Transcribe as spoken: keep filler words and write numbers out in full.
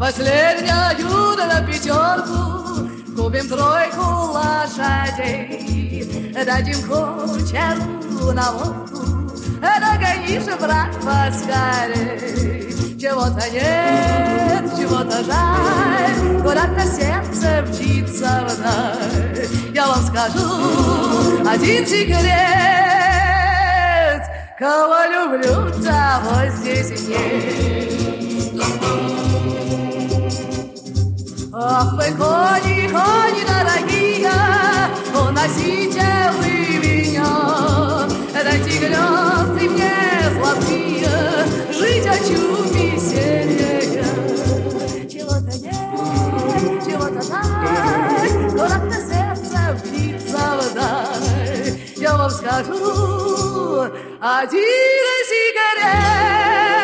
Последнюю на пятерку купим тройку лошадей, дадим кучеру на водку, догонишь, брат, поскорей. Чего-то нет, чего-то жаль, куда-то сердце мчится вдаль. Я вам скажу один секрет: кого люблю, того здесь нет. Ах вы, кони, кони дорогие, уносите вы меня, дайте грезы мне золотые, жить хочу веселье. Чего-то нет, чего-то так, куда-то сердце бьется вдаль. Я вам скажу один секрет: